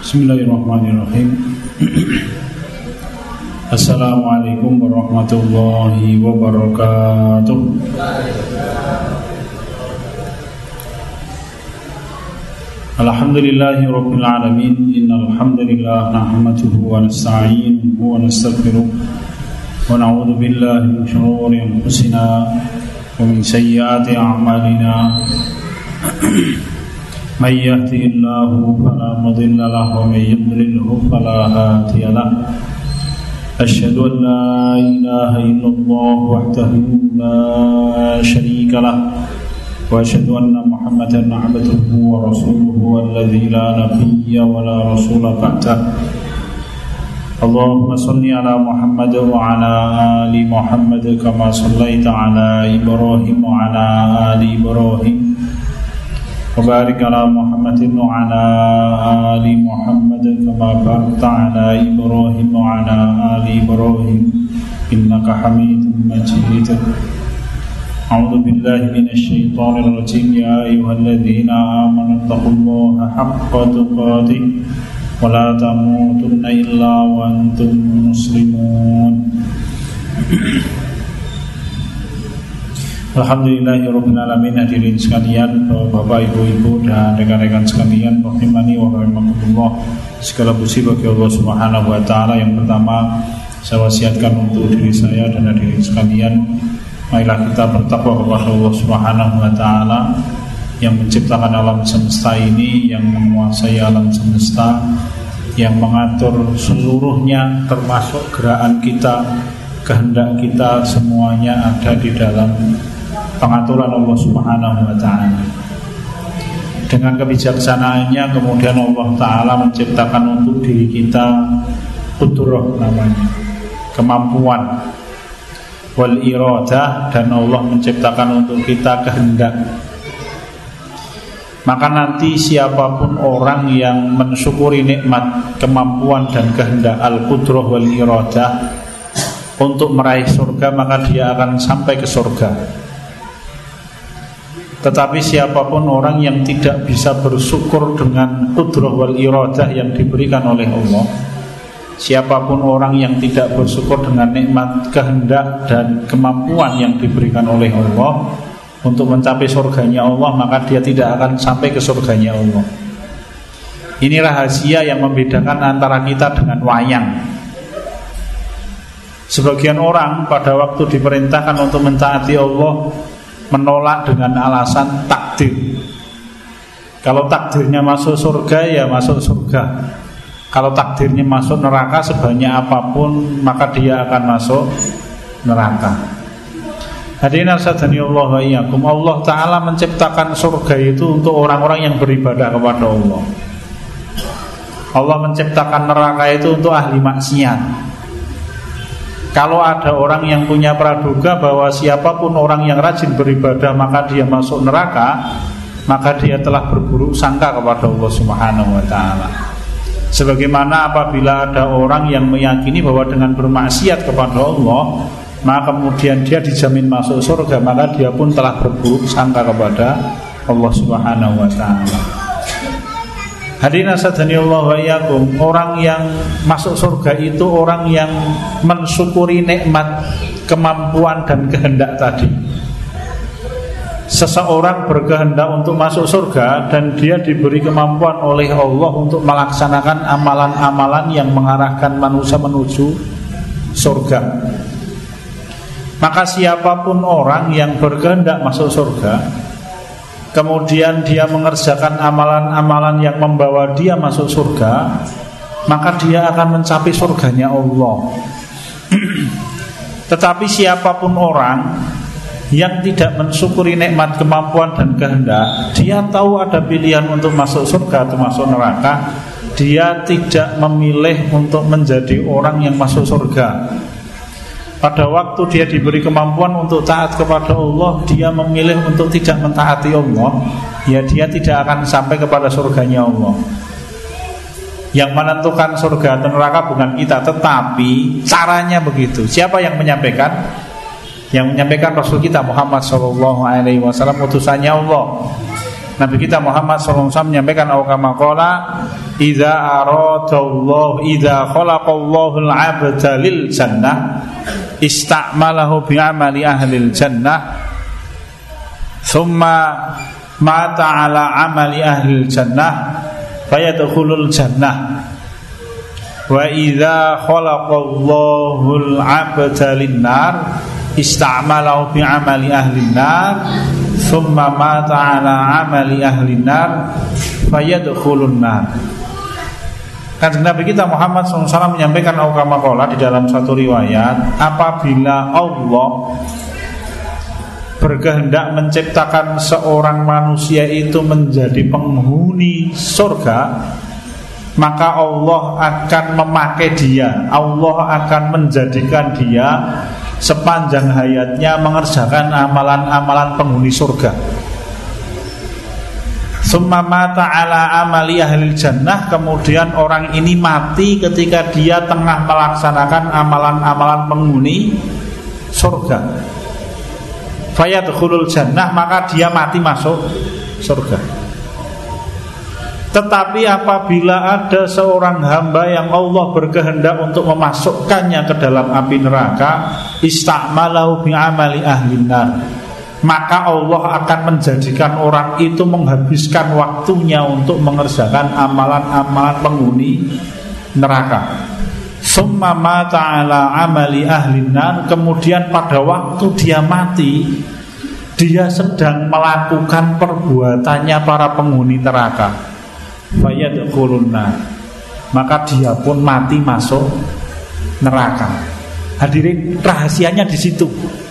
Bismillahirrahmanirrahim. Assalamualaikum warahmatullahi wabarakatuh. Alhamdulillahi rabbil alamin. Innal hamdalillah nahmaduhu wa nasta'inuhu wa nastaghfiruh wa na'udzu billahi min shururi anfusina wa min sayyiati a'malina. من يهده الله فلا مضل له ومن يضلله فلا هادي له أشهد أن لا إله إلا الله وحده لا شريك له وأشهد أن محمدا عبده ورسوله الذي لا نبي ولا رسول بعده اللهم صل على محمد وعلى آل محمد كما صليت على إبراهيم وعلى آل إبراهيم وبارك على محمد وعلى آل محمد كما باركت على إبراهيم وعلى آل إبراهيم إنك حميد مجيد أعوذ بالله من الشيطان الرجيم يا أيها الذين آمنوا اتقوا الله حق تقاته ولا تموتن إلا وأنتم مسلمون. Alhamdulillahirrahmanirrahim. Hadirin sekalian, bapak, ibu-ibu dan rekan-rekan sekalian, rahimani wa rahimakumullah. Segala puji bagi Allah Subhanahu wa taala. Yang pertama saya wasiatkan untuk diri saya dan hadirin sekalian, marilah kita bertakwa kepada Allah Subhanahu wa taala yang menciptakan alam semesta ini, yang menguasai alam semesta, yang mengatur seluruhnya termasuk gerakan kita, kehendak kita, semuanya ada di dalam pengaturan Allah Subhanahu wa taala. Dengan kebijaksanaannya kemudian Allah taala menciptakan untuk diri kita qudrah, namanya kemampuan, wal iradah, dan Allah menciptakan untuk kita kehendak. Maka nanti siapapun orang yang mensyukuri nikmat kemampuan dan kehendak al-qudrah wal iradah untuk meraih surga, maka dia akan sampai ke surga. Tetapi siapapun orang yang tidak bisa bersyukur dengan qudrah wal iradah yang diberikan oleh Allah, siapapun orang yang tidak bersyukur dengan nikmat kehendak dan kemampuan yang diberikan oleh Allah untuk mencapai surganya Allah, maka dia tidak akan sampai ke surganya Allah. Ini rahasia yang membedakan antara kita dengan wayang. Sebagian orang pada waktu diperintahkan untuk mentaati Allah menolak dengan alasan takdir. Kalau takdirnya masuk surga, ya masuk surga. Kalau takdirnya masuk neraka, sebanyak apapun maka dia akan masuk neraka. Hadirin sadani Allah wa iyyakum, Allah taala menciptakan surga itu untuk orang-orang yang beribadah kepada Allah. Allah menciptakan neraka itu untuk ahli maksiat. Kalau ada orang yang punya praduga bahwa siapapun orang yang rajin beribadah maka dia masuk neraka, maka dia telah berburuk sangka kepada Allah Subhanahu wa taala. Sebagaimana apabila ada orang yang meyakini bahwa dengan bermaksiat kepada Allah maka kemudian dia dijamin masuk surga, maka dia pun telah berburuk sangka kepada Allah Subhanahu wa taala. Hadirin sadani Allah wa iyyakum, orang yang masuk surga itu orang yang mensyukuri nikmat kemampuan dan kehendak tadi. Seseorang berkehendak untuk masuk surga dan dia diberi kemampuan oleh Allah untuk melaksanakan amalan-amalan yang mengarahkan manusia menuju surga. Maka siapapun orang yang berkehendak masuk surga, kemudian dia mengerjakan amalan-amalan yang membawa dia masuk surga, maka dia akan mencapai surganya Allah. Tetapi siapapun orang yang tidak mensyukuri nikmat kemampuan dan kehendak, dia tahu ada pilihan untuk masuk surga atau masuk neraka, dia tidak memilih untuk menjadi orang yang masuk surga. Pada waktu dia diberi kemampuan untuk taat kepada Allah, dia memilih untuk tidak mentaati Allah, ya dia tidak akan sampai kepada surganya Allah. Yang menentukan surga dan neraka bukan kita, tetapi caranya begitu. Siapa yang menyampaikan? Yang menyampaikan Rasul kita Muhammad SAW, utusannya Allah. Nabi kita Muhammad SAW menyampaikan, "Au kama qala idza aradallahu idza khalaqallahu al-'abda lil jannah ista'malahu bi 'amali ahli al-jannah thumma mata 'ala 'amali ahli al-jannah fayadkhulul jannah wa idza khalaqallahu al-'abda lin-nar ista'malahu bi 'amali ahli an-nar thumma mata 'ala 'amali ahli an-nar fayadkhulun nar. Kanjeng Nabi kita Muhammad SAW menyampaikan kama qala di dalam satu riwayat, apabila Allah berkehendak menciptakan seorang manusia itu menjadi penghuni surga, maka Allah akan memakai dia, Allah akan menjadikan dia sepanjang hayatnya mengerjakan amalan-amalan penghuni surga. Summa mata ala amali ahli jannah, kemudian orang ini mati ketika dia tengah melaksanakan amalan-amalan penghuni surga. Fayadkhulul jannah, maka dia mati masuk surga. Tetapi apabila ada seorang hamba yang Allah berkehendak untuk memasukkannya ke dalam api neraka, ista'malahu bi'amali ahlin nar, maka Allah akan menjadikan orang itu menghabiskan waktunya untuk mengerjakan amalan-amalan penghuni neraka. Summa mata ala amali ahlin nar, kemudian pada waktu dia mati, dia sedang melakukan perbuatannya para penghuni neraka. Fayadkhulun nar, maka dia pun mati masuk neraka. Hadirin, rahasianya di situ.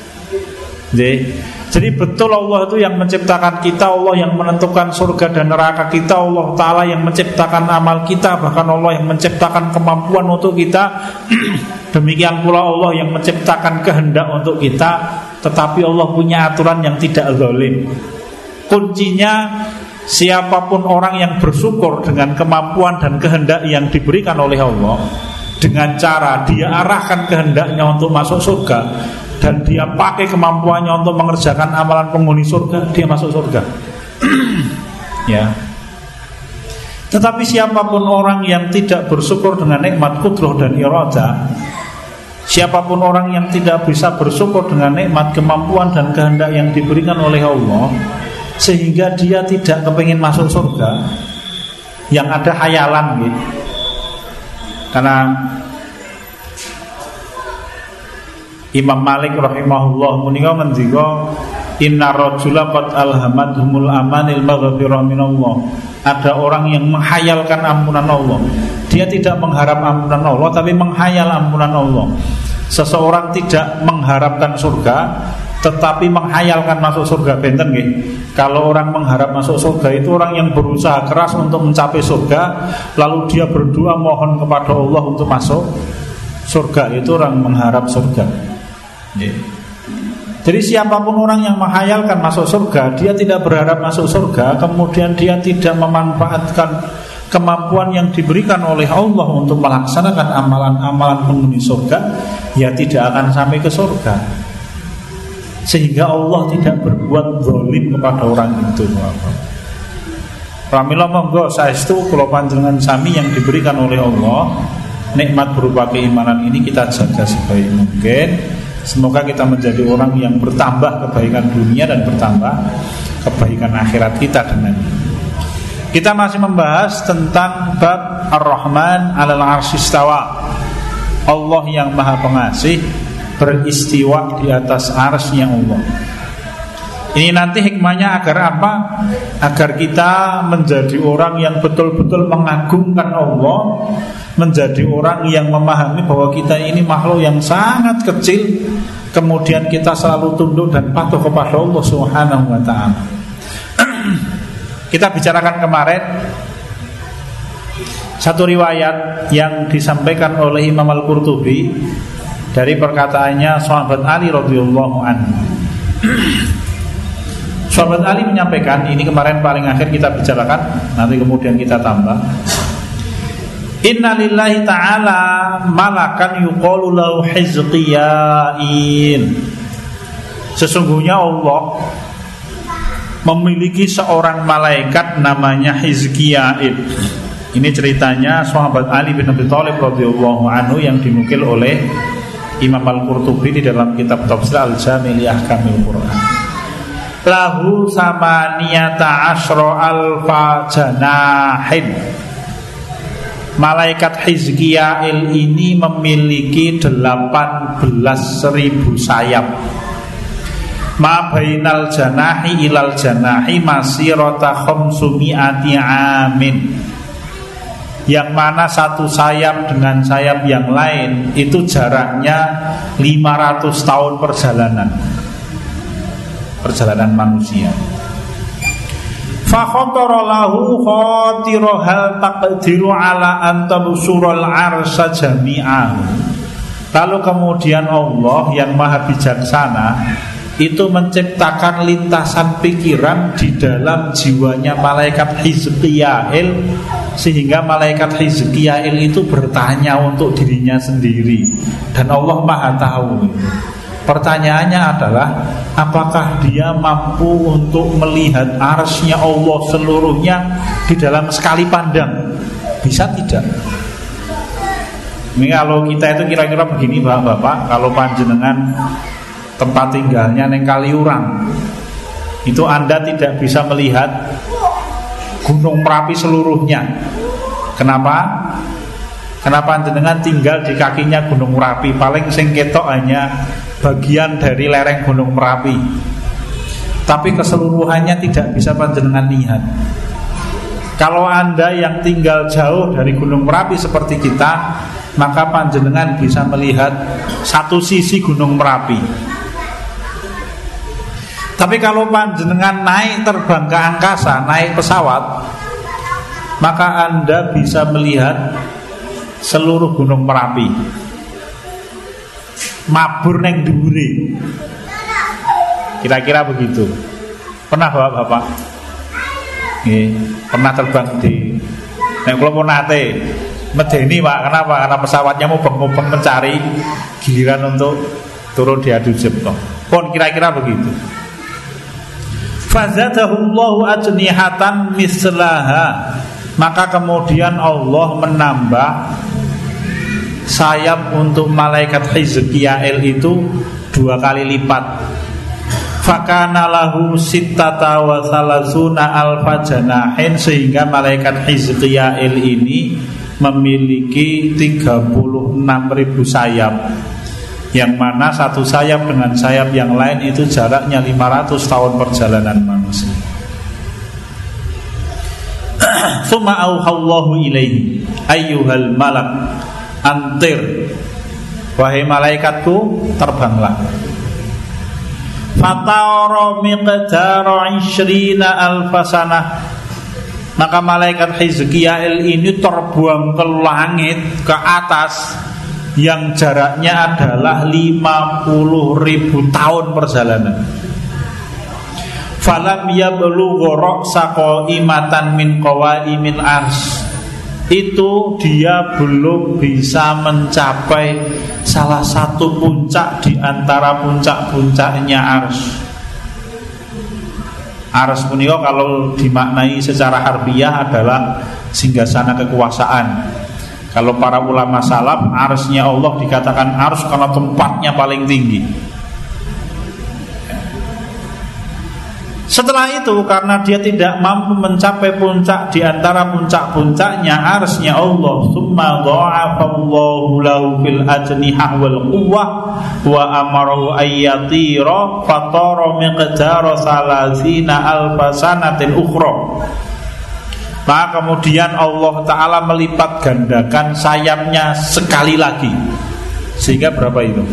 Jadi betul Allah itu yang menciptakan kita, Allah yang menentukan surga dan neraka kita, Allah Ta'ala yang menciptakan amal kita, bahkan Allah yang menciptakan kemampuan untuk kita. Demikian pula Allah yang menciptakan kehendak untuk kita. Tetapi Allah punya aturan yang tidak zalim. Kuncinya, siapapun orang yang bersyukur dengan kemampuan dan kehendak yang diberikan oleh Allah, dengan cara dia arahkan kehendaknya untuk masuk surga, dan dia pakai kemampuannya untuk mengerjakan amalan penghuni surga, dia masuk surga. Ya. Tetapi siapapun orang yang tidak bersyukur dengan nikmat qudrah dan iradah, siapapun orang yang tidak bisa bersyukur dengan nikmat kemampuan dan kehendak yang diberikan oleh Allah, sehingga dia tidak kepingin masuk surga, yang ada hayalan gitu. Karena Imam Malik rahimahullah menika ngendika, inna rajula qad alhamadhumul amanil maghfirah minallah. Ada orang yang menghayalkan ampunan Allah. Dia tidak mengharap ampunan Allah, tapi menghayal ampunan Allah. Seseorang tidak mengharapkan surga, tetapi menghayalkan masuk surga. Benten nggih. Kalau orang mengharap masuk surga itu orang yang berusaha keras untuk mencapai surga, lalu dia berdoa mohon kepada Allah untuk masuk surga. Itu orang mengharap surga. Jadi siapapun orang yang menghayalkan masuk surga, dia tidak berharap masuk surga, kemudian dia tidak memanfaatkan kemampuan yang diberikan oleh Allah untuk melaksanakan amalan-amalan penghuni surga, ya tidak akan sampai ke surga. Sehingga Allah tidak berbuat zalim kepada orang itu. Pramila monggo saestu kula panjenengan sami yang diberikan oleh Allah, nikmat berupa keimanan ini kita jaga sebaik mungkin. Semoga kita menjadi orang yang bertambah kebaikan dunia dan bertambah kebaikan akhirat kita dengan ini. Kita masih membahas tentang bab Ar-Rahman 'alal 'arsy istawa. Allah yang Maha Pengasih beristiwa di atas arsy-Nya Allah. Ini nanti hikmahnya agar apa? Agar kita menjadi orang yang betul-betul mengagungkan Allah, menjadi orang yang memahami bahwa kita ini makhluk yang sangat kecil, kemudian kita selalu tunduk dan patuh kepada Allah Subhanahu wa ta'ala. Kita bicarakan kemarin satu riwayat yang disampaikan oleh Imam Al-Qurtubi dari perkataannya sahabat Ali radhiyallahu anhu. Sahabat Ali menyampaikan, ini kemarin paling akhir kita bicarakan, nanti kemudian kita tambah. Inna lillahi ta'ala malakan yuqalu lahu hizqiyain. Sesungguhnya Allah memiliki seorang malaikat namanya Hizqiyain. Ini ceritanya sahabat Ali bin Abi Thalib radhiyallahu anhu yang dinukil oleh Imam Al-Qurtubi di dalam kitab Tafsir Al-Jami' li Ahkamil Quran. Lahu samaniyata asyra alfa janahin. Malaikat Hizkiyail ini memiliki 18.000 sayap. Ma bainal janahi ilal janahi masirata khamsumi'ati amin. Yang mana satu sayap dengan sayap yang lain itu jaraknya 500 tahun perjalanan manusia. Fa khatara lahu khatira hal taqdiru ala an tabsurul arsy jami'an. Lalu kemudian Allah yang maha bijaksana itu menciptakan lintasan pikiran di dalam jiwanya malaikat Hizkiyail, sehingga malaikat Hizkiyail itu bertanya untuk dirinya sendiri, dan Allah maha tahu. Pertanyaannya adalah, apakah dia mampu untuk melihat arsy-Nya Allah seluruhnya di dalam sekali pandang? Bisa tidak? Ini kalau kita itu kira-kira begini Bapak, kalau panjenengan tempat tinggalnya neng Kaliurang, itu Anda tidak bisa melihat Gunung Merapi seluruhnya. Kenapa? Kenapa jenengan tinggal di kakinya Gunung Merapi? Paling sing ketok hanya bagian dari lereng Gunung Merapi, tapi keseluruhannya tidak bisa panjenengan lihat. Kalau Anda yang tinggal jauh dari Gunung Merapi seperti kita, maka panjenengan bisa melihat satu sisi Gunung Merapi. Tapi kalau panjenengan naik terbang ke angkasa, naik pesawat, maka Anda bisa melihat seluruh Gunung Merapi, mabur neng dhuwure. Kira-kira begitu. Pernah Bapak? Pernah terbang di nek kula pun nate medeni Pak. Kenapa? Karena pesawatnya mubeng-mubeng mencari giliran untuk turun di adu jepto. Pun kira-kira begitu. Fazadahullahu ajnihatan mislaha. Maka kemudian Allah menambah sayap untuk malaikat Hizkiyail itu 2 kali lipat. Fakana lahu sittata wa salasuna alfa janahin, sehingga malaikat Hizkiyail ini memiliki 36.000 sayap, yang mana satu sayap dengan sayap yang lain itu jaraknya 500 tahun perjalanan manusia. Summa auhallahu ilaihi ayyuhal malak antir, wahai malaikatku terbanglah. Fatara miqdara 20 alfasanah. Maka malaikat Hizkiyail ini terbang ke langit, ke atas, yang jaraknya adalah 50.000 tahun perjalanan. Falam yablughu ra'sa qa'imatan min qawaimil ars. Itu dia belum bisa mencapai salah satu puncak di antara puncak-puncaknya ars. Ars punika kalau dimaknai secara harfiah adalah singgasana kekuasaan. Kalau para ulama salaf, arsy-Nya Allah dikatakan ars karena tempatnya paling tinggi. Setelah itu, karena dia tidak mampu mencapai puncak di antara puncak-puncaknya arsy-Nya Allah, summa dha'afallahu lahu fil ajnihah wal quwwah wa amarahu ayyatira fatara miqdara 30 alfasanatin ukhra. Maka kemudian Allah Ta'ala melipat gandakan sayapnya sekali lagi, sehingga berapa itu?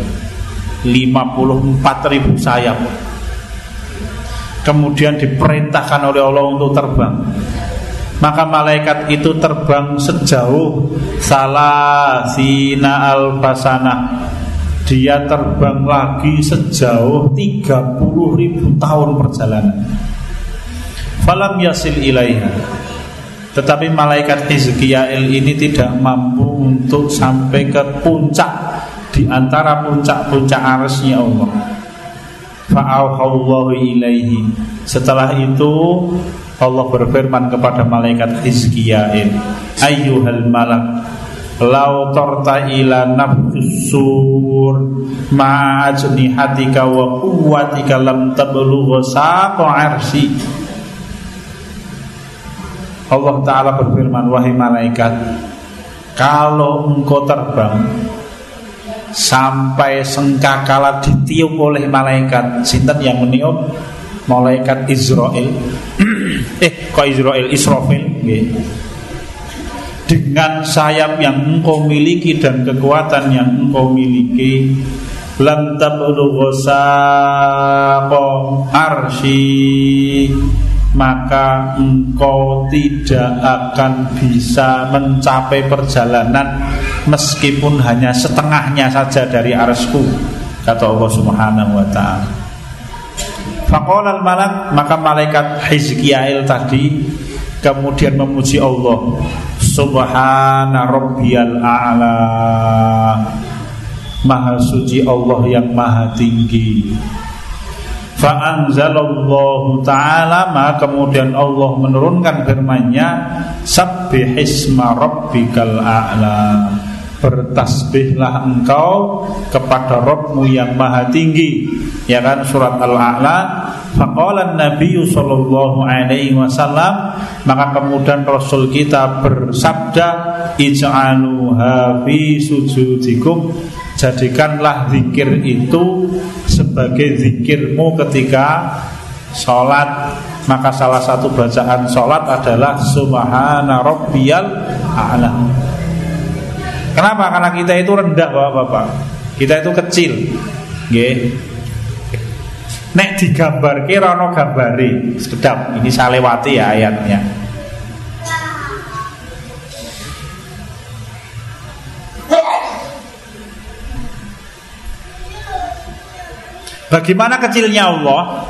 54.000 sayap. Kemudian diperintahkan oleh Allah untuk terbang. Maka malaikat itu terbang sejauh 30 alfasana. Dia terbang lagi sejauh 30.000 tahun perjalanan. Falam yasil ilaiha. Tetapi malaikat Hizkiyail ini tidak mampu untuk sampai ke puncak di antara puncak-puncak arsy-Nya Allah. Fa'auhallahu ilaihi. Setelah itu Allah berfirman kepada malaikat Hizkiyail, ayyuhal malak lau tarta ila nafsus sur ma ajnihatika wa quwwatika lam tablugha saqa arsy. Allah Ta'ala berfirman, wahai malaikat, kalau engkau terbang sampai sengkakala ditiup oleh malaikat, sinten yang meniup? Malaikat Israel. Kok Israel? Israfil nggih. Dengan sayap yang engkau miliki dan kekuatan yang engkau miliki, lam tablugha saqa arsy, maka engkau tidak akan bisa mencapai perjalanan meskipun hanya setengahnya saja dari arsy-Ku, kata Allah Subhanahu wa ta'ala. Faqala al-malak, maka malaikat Hizkiyail tadi kemudian memuji Allah, subhana rabbiyal a'la, maha suci Allah yang maha tinggi. Fa'anzalallahu ta'ala, maka kemudian Allah menurunkan firman-Nya, sabbihisma rabbikal a'la, bertasbihlah engkau kepada Rabbmu yang maha tinggi. Ya kan, surat Al-A'la. Faqala an-nabiyyu sallallahu alaihi wasallam, maka kemudian Rasul kita bersabda, ij'aluha fi sujudikum, jadikanlah zikir itu sebagai zikirmu ketika sholat. Maka salah satu bacaan sholat adalah subhana rabbiyal a'la. Kenapa? Karena kita itu rendah, Bapak-bapak. Kita itu kecil. Nggih. Nek digambar kira ana gambare, sekedap ini saya lewati ya ayatnya. Bagaimana kecilnya Allah?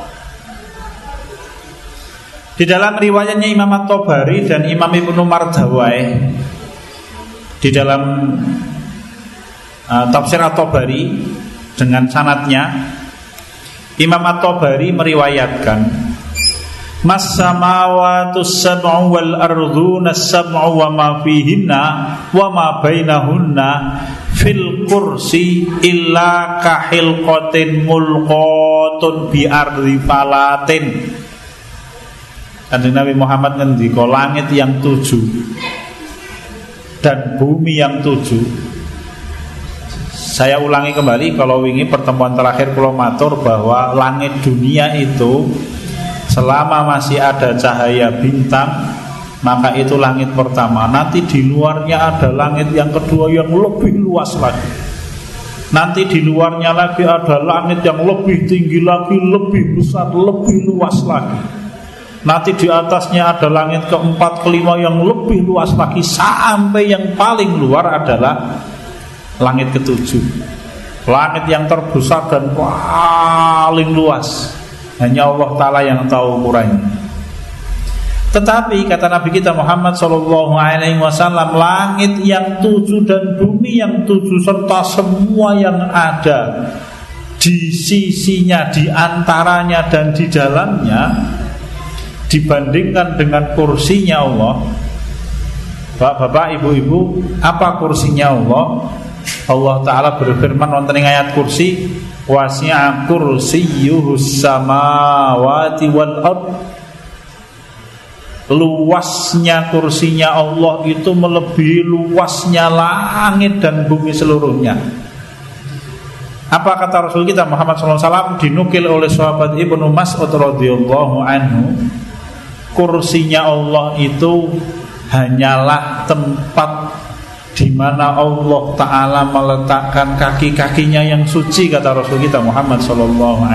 Di dalam riwayatnya Imam At-Tabari dan Imam Ibnu Mardawai, di dalam tafsir At-Tabari dengan sanadnya, Imam At-Tabari meriwayatkan, mas samawatus sab'u wal ardhuna sab'u wa ma fihinna wa ma bainahunna fil kursi illa kahilqatin mulqatun bi ardi falatin. Kanjeng Nabi Muhammad ngendika, langit yang 7 dan bumi yang 7. Saya ulangi kembali, kalau wingi pertemuan terakhir kula matur bahwa langit dunia itu selama masih ada cahaya bintang, maka itu langit pertama. Nanti di luarnya ada langit yang kedua yang lebih luas lagi. Nanti di luarnya lagi ada langit yang lebih tinggi lagi, lebih besar, lebih luas lagi. Nanti di atasnya ada langit keempat, kelima yang lebih luas lagi, sampai yang paling luar adalah langit ketujuh, langit yang terbesar dan paling luas. Hanya Allah Ta'ala yang tahu ukurannya. Tetapi kata Nabi kita Muhammad SAW, langit yang 7 dan bumi yang 7 serta semua yang ada di sisinya, di antaranya dan di dalamnya, dibandingkan dengan kursinya Allah. Bapak-bapak, ibu-ibu, apa kursinya Allah? Allah Ta'ala berfirman wonten ing ayat kursi, wasi'a kursiyyuhus samawati wal ard. Luasnya kursinya Allah itu melebihi luasnya langit dan bumi seluruhnya. Apa kata Rasul kita Muhammad SAW, dinukil oleh sahabat Ibnu Mas'ud radhiyallahu anhu, kursinya Allah itu hanyalah tempat di mana Allah Ta'ala meletakkan kaki-kakinya yang suci, kata Rasul kita Muhammad SAW.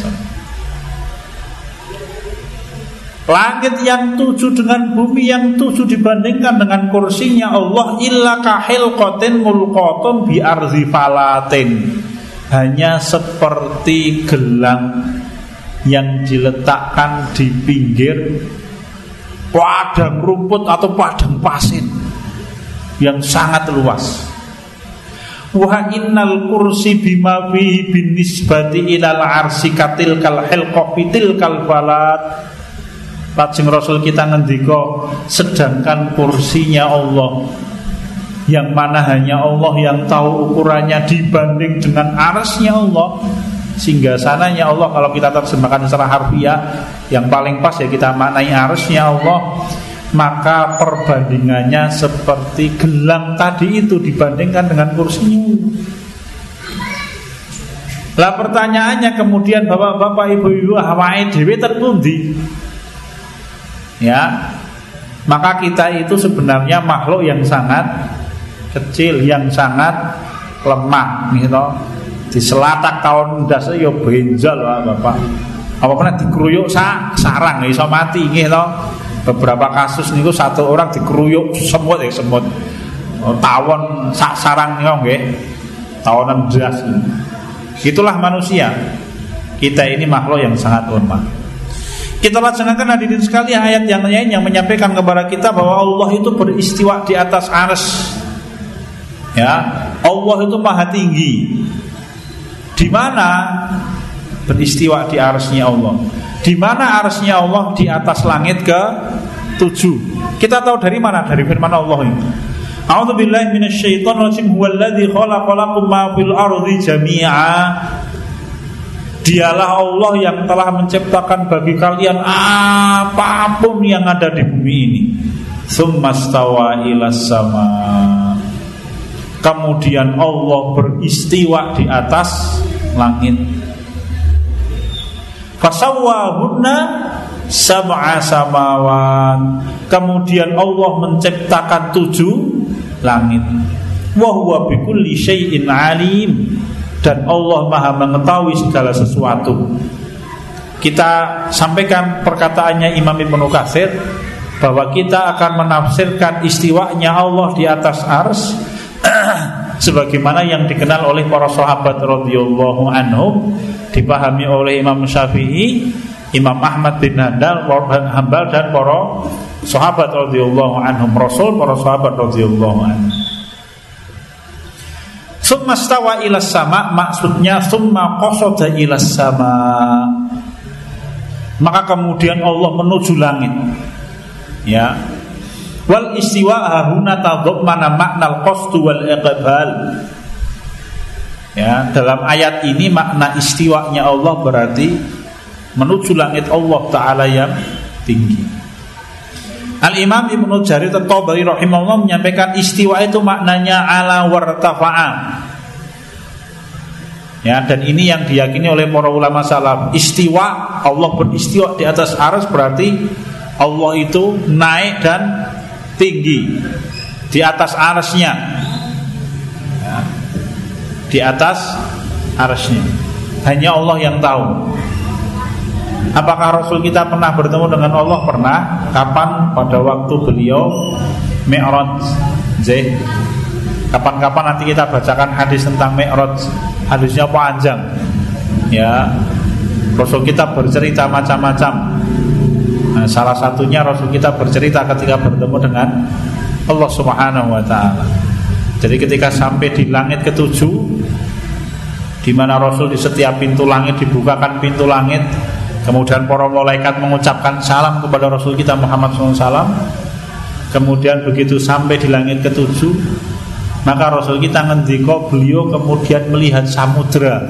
Langit yang 7 dengan bumi yang 7 dibandingkan dengan kursinya Allah, illa kahilqatin mulqatun bi ardi falatin, hanya seperti gelang yang diletakkan di pinggir padang rumput atau padang pasir yang sangat luas. Wa innal kursi bima fihi binisbati ilal arsi katil kal hilqa fitil kal balad. Lajeng Rasul kita ngendika, sedangkan kursinya Allah yang mana hanya Allah yang tahu ukurannya dibanding dengan arsy-Nya Allah, singgasananya Allah kalau kita terjemahkan secara harfiah, yang paling pas ya kita maknai arsy-Nya Allah, maka perbandingannya seperti gelang tadi itu dibandingkan dengan kursinya Allah. Lah pertanyaannya kemudian bapak-bapak ibu-ibu awake dhewe terpundi? Ya, maka kita itu sebenarnya makhluk yang sangat kecil, yang sangat lemah, gitu. Di selatak tahun ndase yo benjol bapak. Apa pernah dikeruyuk sarang iso mati, gitu. Beberapa kasus niku satu orang dikeruyuk semut. Tawon sak sarang niku nggih. Tahunan ndas. Itulah manusia. Kita ini makhluk yang sangat lemah. Kita laksanakan hadirin sekalian ayat yang lain yang menyampaikan kepada kita bahwa Allah itu beristiwa di atas arsy. Ya, Allah itu maha tinggi. Di mana beristiwa di arsy-Nya Allah? Di mana arsy-Nya Allah? Di atas langit ke-7. Kita tahu dari mana? Dari firman Allah ini. A'udzubillahi minasyaitonir rajim. Huwallazi khalaqalakum ma fil ardi jami'a. Dialah Allah yang telah menciptakan bagi kalian apapun yang ada di bumi ini. Tsummastawa ilas sama. Kemudian Allah beristiwa di atas langit. Fasawwahunna sab'a samawat. Kemudian Allah menciptakan 7 langit. Wa huwa bikulli syai'in alim. Dan Allah maha mengetahui segala sesuatu. Kita sampaikan perkataannya Imam Ibnu Katsir, bahwa kita akan menafsirkan istiwanya Allah di atas arsy sebagaimana yang dikenal oleh para sahabat radhiyallahu anhum, dipahami oleh Imam Syafi'i, Imam Ahmad bin Hanbal dan para sahabat radhiyallahu anhum, Rasul, para sahabat radhiyallahu anhum. Summa stawa ilas sama, maksudnya summa qasada ilas sama. Maka kemudian Allah menuju langit. Ya. Wal istiwa hahuna tadhammana maknal qasdu wal iqbal. Ya, dalam ayat ini makna istiwanya Allah berarti menuju langit Allah Ta'ala yang tinggi. Al-Imam Ibnu Jarir At-Tabari rahimahullah menyampaikan istiwa itu maknanya ala wartafa'a. Ya, dan ini yang diyakini oleh para ulama salaf. Istiwa, Allah beristiwa di atas arsy berarti Allah itu naik dan tinggi di atas arsy-Nya. Ya, di atas arsy-Nya. Hanya Allah yang tahu. Apakah Rasul kita pernah bertemu dengan Allah? Pernah. Kapan? Pada waktu beliau Mi'raj. Kapan-kapan nanti kita bacakan hadis tentang Mi'raj. Hadisnya panjang. Ya, Rasul kita bercerita macam-macam. Nah, salah satunya Rasul kita bercerita ketika bertemu dengan Allah Subhanahu wa ta'ala. Jadi ketika sampai di langit ke-7, di mana Rasul di setiap pintu langit dibukakan pintu langit, kemudian para malaikat mengucapkan salam kepada Rasul kita Muhammad SAW. Kemudian begitu sampai di langit ke-7, maka Rasul kita ngendika, beliau kemudian melihat samudra.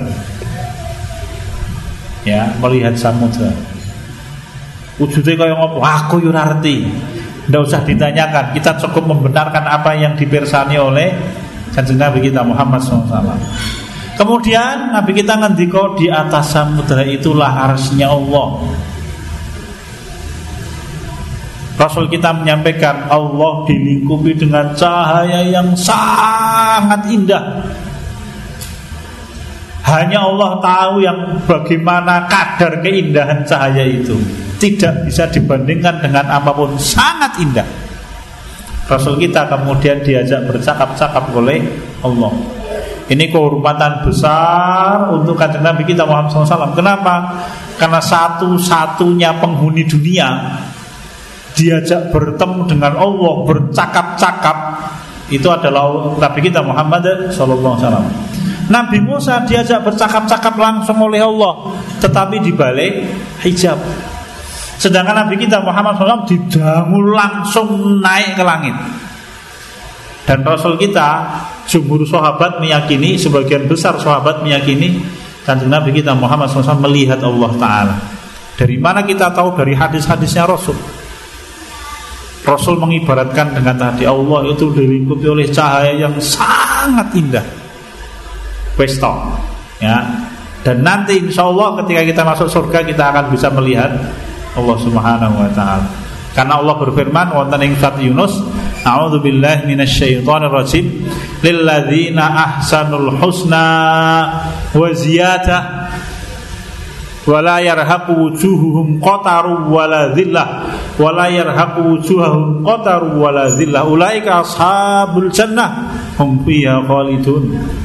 Ya, melihat samudra. Wujudnya kaya ngopo? Aku yo ora ngerti. Ndak usah ditanyakan, kita cukup membenarkan apa yang dipirsani oleh Kanjeng Nabi kita Muhammad SAW. Kemudian Nabi kita ngendika, di atas samudra itulah arsy-Nya Allah. Rasul kita menyampaikan Allah dilingkupi dengan cahaya yang sangat indah. Hanya Allah tahu yang bagaimana kadar keindahan cahaya itu. Tidak bisa dibandingkan dengan apapun, sangat indah. Rasul kita kemudian diajak bercakap-cakap oleh Allah. Ini kehormatan besar untuk Kanjeng Nabi kita Muhammad SAW. Kenapa? Karena satu-satunya penghuni dunia diajak bertemu dengan Allah, bercakap-cakap, itu adalah Nabi kita Muhammad SAW. Nabi Musa diajak bercakap-cakap langsung oleh Allah, tetapi di balik hijab. Sedangkan Nabi kita Muhammad SAW didangu langsung naik ke langit. Dan Rasul kita, jumhur sahabat meyakini, sebagian besar sahabat meyakini, Kanjeng Nabi kita Muhammad SAW melihat Allah Ta'ala. Dari mana kita tahu? Dari hadis-hadisnya Rasul. Rasul mengibaratkan dengan tadi, Allah itu dilingkupi oleh cahaya yang sangat indah. Pesta, ya. Dan nanti insya Allah ketika kita masuk surga kita akan bisa melihat Allah Subhanahu wa ta'ala. Karena Allah berfirman wonten ing surat Yunus, a'udzubillahi minasyaitonir rajim, lilladzina ahsanul husna wa ziyadah wa la yarhaqu wujuhuhum qataru wa la dhillah wa la yarhaqu wujuhahum qataru wa la dhillah ulaika ashabul jannah hum fiha khalidun.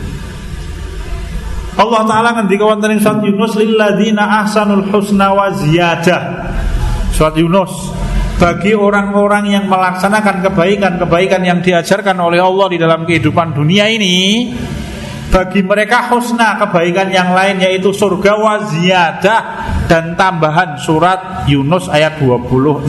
Allah Ta'ala ngendika wonten ing surat Yunus, lilladzina ahsanul husna wa ziyadah. Surat Yunus, bagi orang-orang yang melaksanakan kebaikan-kebaikan yang diajarkan oleh Allah di dalam kehidupan dunia ini, bagi mereka husna, kebaikan yang lain, yaitu surga, wa ziyadah, dan tambahan. Surat Yunus ayat 26.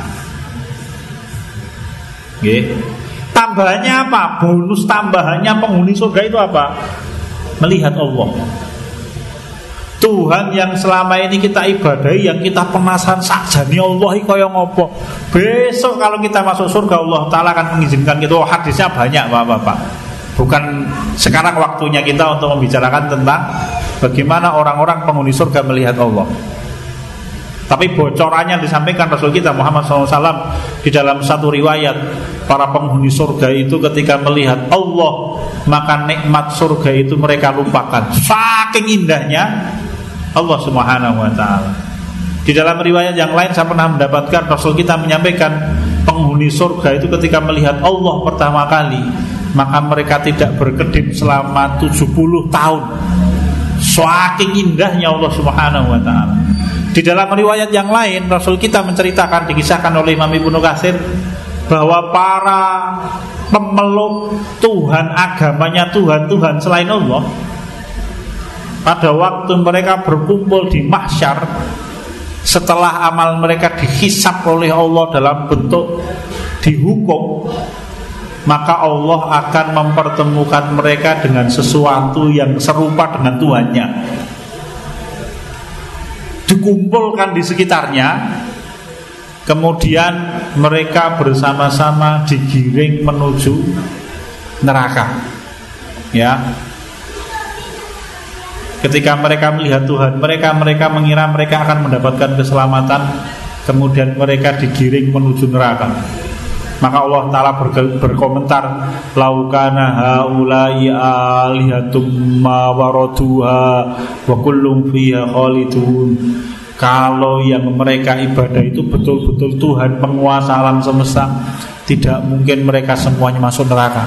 Tambahannya apa? Bonus tambahannya penghuni surga itu apa? Melihat Allah. Tuhan yang selama ini kita ibadahi, yang kita penasaran sakjane Allah iki kaya ngopo. Besok kalau kita masuk surga, Allah Ta'ala akan mengizinkan kita. Hadisnya banyak Bapak-bapak. Bukan sekarang waktunya kita untuk membicarakan tentang bagaimana orang-orang penghuni surga melihat Allah. Tapi bocorannya disampaikan Rasul kita Muhammad SAW di dalam satu riwayat, para penghuni surga itu ketika melihat Allah, maka nikmat surga itu mereka lupakan. Saking indahnya Allah Subhanahu wa ta'ala. Di dalam riwayat yang lain saya pernah mendapatkan Rasul kita menyampaikan, penghuni surga itu ketika melihat Allah pertama kali, maka mereka tidak berkedip selama 70 tahun. Saking indahnya Allah Subhanahu wa ta'ala. Di dalam riwayat yang lain Rasul kita menceritakan, dikisahkan oleh Imam Ibnu Katsir, bahwa para pemeluk Tuhan, agamanya Tuhan selain Allah, pada waktu mereka berkumpul di mahsyar, setelah amal mereka dihisab oleh Allah dalam bentuk dihukum, maka Allah akan mempertemukan mereka dengan sesuatu yang serupa dengan Tuhannya. Dikumpulkan di sekitarnya, kemudian mereka bersama-sama digiring menuju neraka. Ya. Ketika mereka melihat Tuhan, mereka mengira mereka akan mendapatkan keselamatan, kemudian mereka digiring menuju neraka. Maka Allah Ta'ala berkomentar, laukana haulai alihatum ma waraduha wa kullum fiha khalidun. Kalau yang mereka ibadah itu betul-betul Tuhan penguasa alam semesta, tidak mungkin mereka semuanya masuk neraka.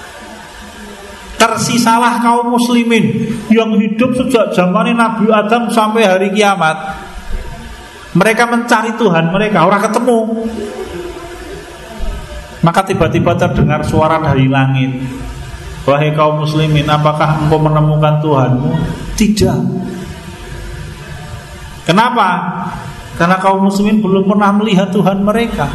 Tersisalah kaum muslimin yang hidup sejak zaman Nabi Adam sampai hari kiamat. Mereka mencari Tuhan mereka, orang ketemu. Maka tiba-tiba terdengar suara dari langit, wahai kaum muslimin, apakah engkau menemukan Tuhanmu? Tidak. Kenapa? Karena kaum muslimin belum pernah melihat Tuhan mereka.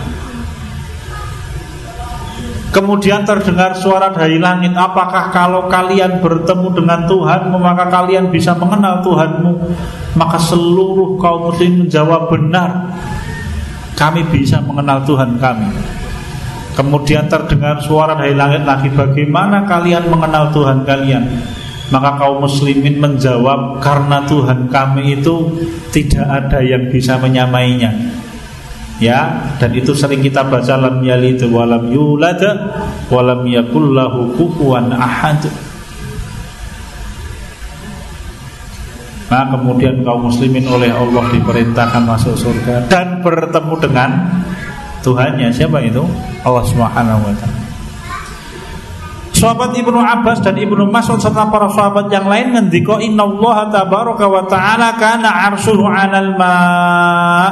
Kemudian terdengar suara dari langit, apakah kalau kalian bertemu dengan Tuhanmu maka kalian bisa mengenal Tuhanmu? Maka seluruh kaum muslimin menjawab, benar, kami bisa mengenal Tuhan kami. Kemudian terdengar suara dari langit lagi, bagaimana kalian mengenal Tuhan kalian? Maka kaum muslimin menjawab, karena Tuhan kami itu tidak ada yang bisa menyamainya. Ya, dan itu sering kita baca, lam yalid wa lam yulad wa lam yakul lahu kufuwan ahad. Nah, kemudian kaum muslimin oleh Allah diperintahkan masuk surga dan bertemu dengan Tuhannya. Siapa itu? Allah Subhanahu wa ta'ala. Sahabat Ibnu Abbas dan Ibnu Mas'ud serta para sahabat yang lain ngendika, innallaha tabaraka wa ta'ala kana 'arshuhu 'alal ma'.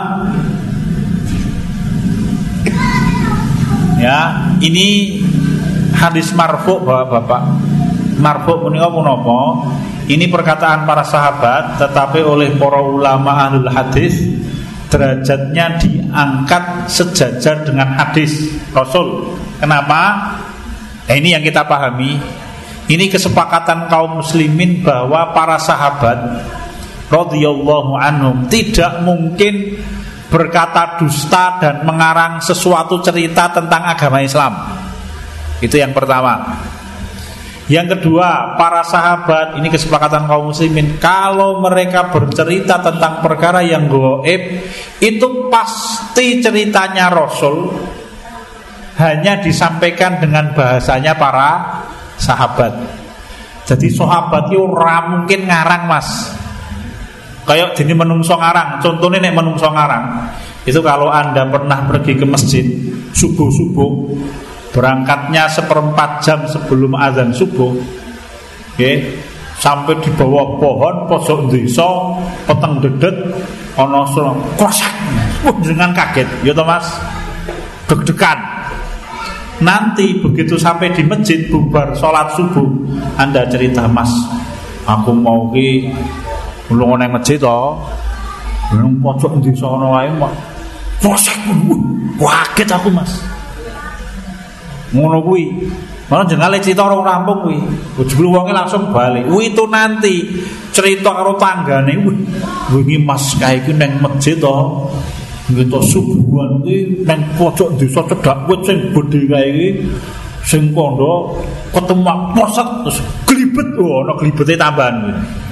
Ya, ini hadis marfu' Bapak. Marfu' menika punapa? Ini perkataan para sahabat, tetapi oleh para ulama ahlul hadis derajatnya diangkat sejajar dengan hadis Rasul. Kenapa? Ini yang kita pahami. Ini kesepakatan kaum muslimin bahwa para sahabat radhiyallahu anhum tidak mungkin berkata dusta dan mengarang sesuatu cerita tentang agama Islam. Itu yang pertama. Yang kedua, para sahabat, ini kesepakatan kaum muslimin, kalau mereka bercerita tentang perkara yang gaib, itu pasti ceritanya Rasul hanya disampaikan dengan bahasanya para sahabat. Jadi sahabat itu ora mungkin ngarang, Mas. Kayak dini menungso ngarang. Contohnya nek menungso ngarang, itu kalau Anda pernah pergi ke masjid subuh-subuh, berangkatnya 1/4 jam sebelum azan subuh, sampai di bawah pohon pojok desa peteng dedet ana krosak, dengan kaget, ya toh Mas, deg-degan. Nanti begitu sampai di masjid bubar sholat subuh, Anda cerita, Mas, aku mau ki ulung nang masjid toh, nang pojok desa ana wae krosak, kaget aku, Mas. Ngono kuwi. Malah jenenge cerita orang rampung kuwi. Jebul wonge langsung balik. Itu nanti cerita karo tanggane, wingi Mas kae iki nang masjid to. Nggih subuhan kuwi nang pojok desa cedhak wit sing gedhe kae iki sing kondo ketemu poset terus glibet. Ana glibete tambahan kuwi.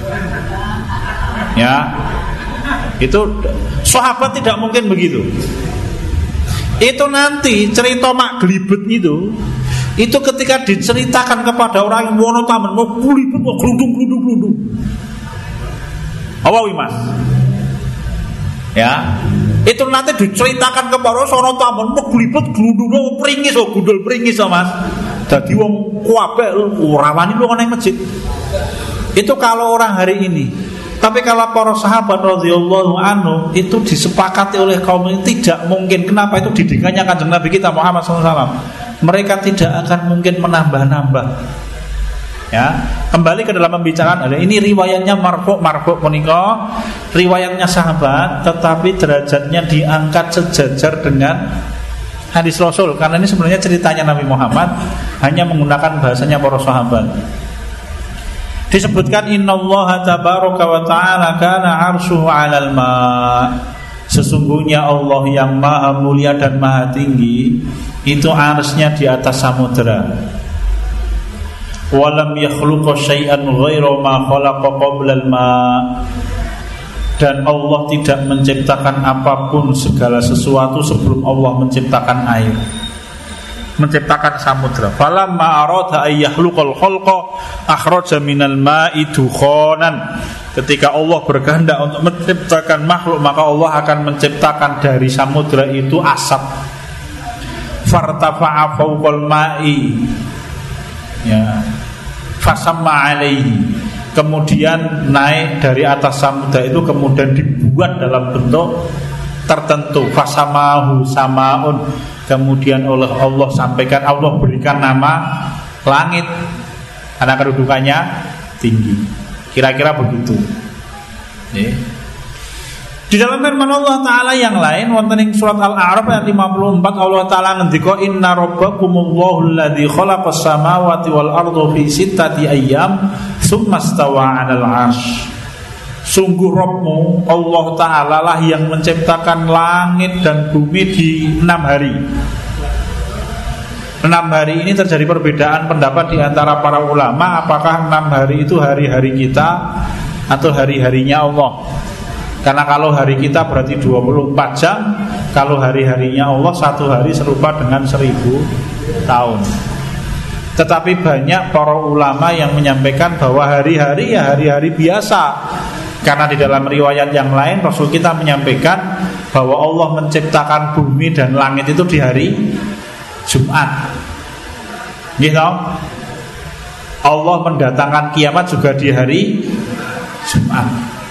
Ya. Itu sahabat tidak mungkin begitu. Itu nanti cerita mak glibet itu ketika diceritakan kepada orang yang wono taman mau glibet mau gludung. Apa Mas? Ya, itu nanti diceritakan kepada orang taman mau glibet gludung pringis gundul pringis Mas. Dadi wong kuwabe ora wani lunga nang masjid. Itu kalau orang hari ini. Tapi kalau para sahabat radhiyallahu anhu itu disepakati oleh kaum ini tidak mungkin. Kenapa? Itu didikannya Kanjeng Nabi kita Muhammad SAW. Mereka tidak akan mungkin menambah-nambah. Ya, kembali ke dalam pembicaraan. Ini riwayatnya marfu' menika, riwayatnya sahabat, tetapi derajatnya diangkat sejajar dengan hadis Rasul. Karena ini sebenarnya ceritanya Nabi Muhammad, hanya menggunakan bahasanya para sahabat. Disebutkan innallaha tabaraka wa ta'ala kana 'arshuhu 'alal ma'. Sesungguhnya Allah yang maha mulia dan maha tinggi itu arsy-Nya di atas samudra. Walam yakhluqa syai'an ghaira ma khalaqa qabla al-ma'. Dan Allah tidak menciptakan apapun segala sesuatu sebelum Allah menciptakan air, menciptakan samudra. Falamma arada ay yakhluqal khalqa akhraja minal ma'i dukhanan. Ketika Allah berkehendak untuk menciptakan makhluk, maka Allah akan menciptakan dari samudra itu asap. Fartafa'a fawqal ma'i, ya, fasamma alaihi. Kemudian naik dari atas samudra itu, kemudian dibuat dalam bentuk tertentu. Fasamahu samaun. Kemudian oleh Allah sampaikan, Allah berikan nama langit karena kedudukannya tinggi. Kira-kira begitu. Di dalam firman Allah Ta'ala yang lain, wonten ing surat Al-A'raf ayat 54, Allah Ta'ala ngendika, inna rabbakumullahu alladzi khalaqas samawati wal arda fi sittati ayyam tsumma stawa 'alal 'arsy. Sungguh Rabbmu Allah Ta'ala lah yang menciptakan langit dan bumi di 6 hari. 6 hari ini terjadi perbedaan pendapat di antara para ulama, apakah 6 hari itu hari-hari kita atau hari-harinya Allah. Karena kalau hari kita berarti 24 jam, kalau hari-harinya Allah satu hari serupa dengan 1000 tahun. Tetapi banyak para ulama yang menyampaikan bahwa hari-hari ya hari-hari biasa. Karena di dalam riwayat yang lain Rasul kita menyampaikan bahwa Allah menciptakan bumi dan langit itu di hari Jumat. Gitu. Allah mendatangkan kiamat juga di hari Jumat.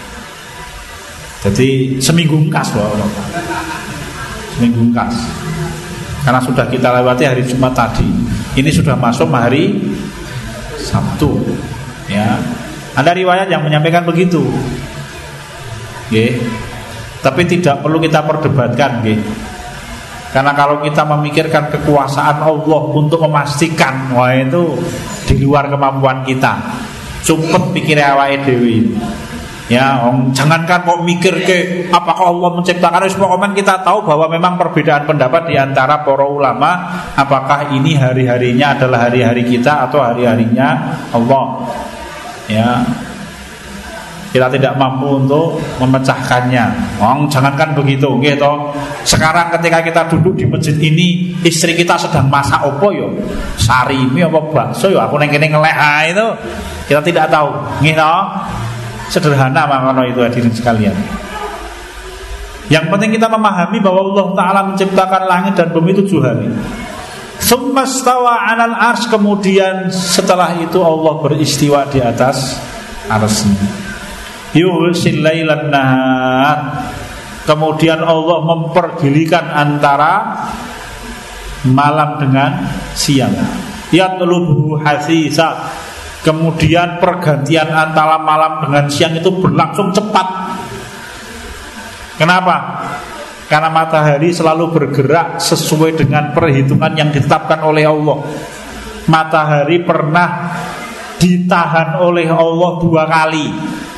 Jadi seminggu kas loh. Seminggu kas. Karena sudah kita lewati hari Jumat tadi. Ini sudah masuk hari Sabtu. Ya. Ada riwayat yang menyampaikan begitu. Tapi tidak perlu kita perdebatkan, nggih. Karena kalau kita memikirkan kekuasaan Allah untuk memastikan, wah itu di luar kemampuan kita. Cukup pikir awake dhewe. Ya, jangankan kok mikir ke apakah Allah menciptakan, pokoknya kita tahu bahwa memang perbedaan pendapat di antara para ulama apakah ini hari-harinya adalah hari-hari kita atau hari-harinya Allah. Ya. Kita tidak mampu untuk memecahkannya. Jangankan begitu, gitu. Sekarang ketika kita duduk di masjid ini, istri kita sedang masak opo yo, sarimi apa bakso yo, aku neng kene ngelek itu. Kita tidak tahu, gitu. Sederhana makna itu hadirin sekalian. Yang penting kita memahami bahwa Allah Ta'ala menciptakan langit dan bumi 7 hari. Tsumma stawa 'alal arsy, kemudian setelah itu Allah beristiwa di atas arsy. Yughsil lailan nahar, kemudian Allah mempergilikan antara malam dengan siang. Yatlubuhu hasisa, kemudian pergantian antara malam dengan siang itu berlangsung cepat. Kenapa? Karena matahari selalu bergerak sesuai dengan perhitungan yang ditetapkan oleh Allah. Matahari pernah ditahan oleh Allah 2 kali.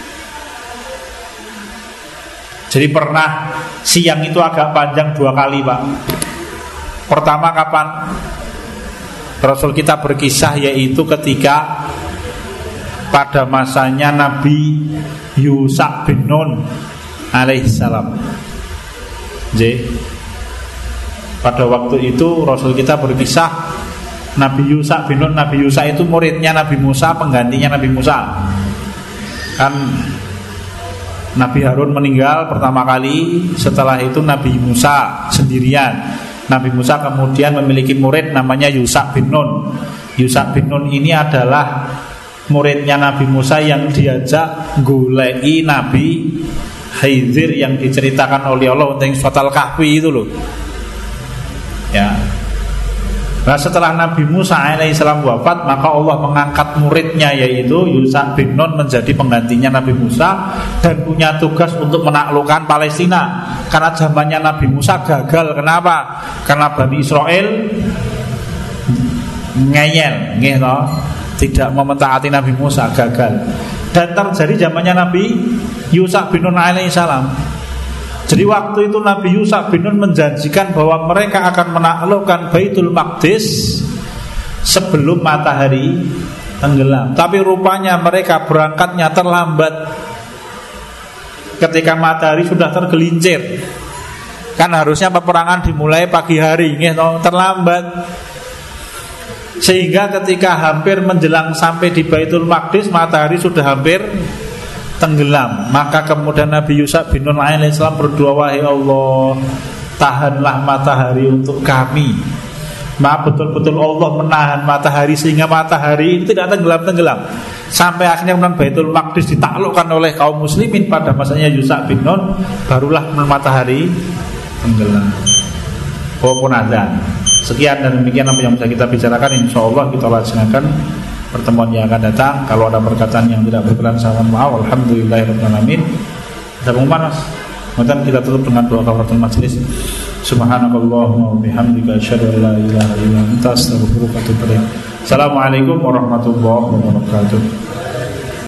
Jadi pernah siang itu agak panjang 2 kali, Pak. Pertama kapan? Rasul kita berkisah, yaitu ketika pada masanya Nabi Yusha bin Nun alaihissalam. Jadi pada waktu itu Rasul kita berkisah, Nabi Yusha bin Nun, Nabi Yusha itu muridnya Nabi Musa, penggantinya Nabi Musa. Kan Nabi Harun meninggal pertama kali, setelah itu Nabi Musa sendirian. Nabi Musa kemudian memiliki murid namanya Yusha bin Nun. Yusha bin Nun ini adalah muridnya Nabi Musa yang diajak goleki Nabi Khidir yang diceritakan oleh Allah tentang surat Al-Kahfi itu loh. Ya. Nah, setelah Nabi Musa alaihissalam wafat, maka Allah mengangkat muridnya yaitu Yusha bin Nun menjadi penggantinya Nabi Musa dan punya tugas untuk menaklukkan Palestina. Karena zamannya Nabi Musa gagal. Kenapa? Karena Bani Israel ngeyel, gitu, tidak mau mentaati Nabi Musa, gagal. Dan terjadi zamannya Nabi Yusha bin Nun alaihissalam. Jadi waktu itu Nabi Yusha bin Nun menjanjikan bahwa mereka akan menaklukkan Baitul Maqdis sebelum matahari tenggelam. Tapi rupanya mereka berangkatnya terlambat ketika matahari sudah tergelincir. Kan harusnya peperangan dimulai pagi hari, terlambat. Sehingga ketika hampir menjelang sampai di Baitul Maqdis, matahari sudah hampir tenggelam. Maka kemudian Nabi Yusha bin Nun alaihissalam berdoa, wahai Allah, tahanlah matahari untuk kami. Maka betul-betul Allah menahan matahari sehingga matahari itu tidak tenggelam-tenggelam. Sampai akhirnya kemudian Baitul Maqdis ditaklukkan oleh kaum muslimin pada masanya Yusha bin Nun, barulah matahari tenggelam. Walaupun azan. Sekian dan demikian apa yang bisa kita bicarakan. InsyaAllah kita laksanakan pertemuan yang akan datang. Kalau ada perkataan yang tidak berkenan, saya mohon maaf. Alhamdulillahirrahmanirrahim. Ada pengumuman, Mas? Kemudian kita tutup dengan doa kafaratul majelis. Subhanakallahumma wa bihamdika asyhadu an la ilaha illa anta astaghfiruka wa atubu ilaik. Assalamualaikum warahmatullahi wabarakatuh.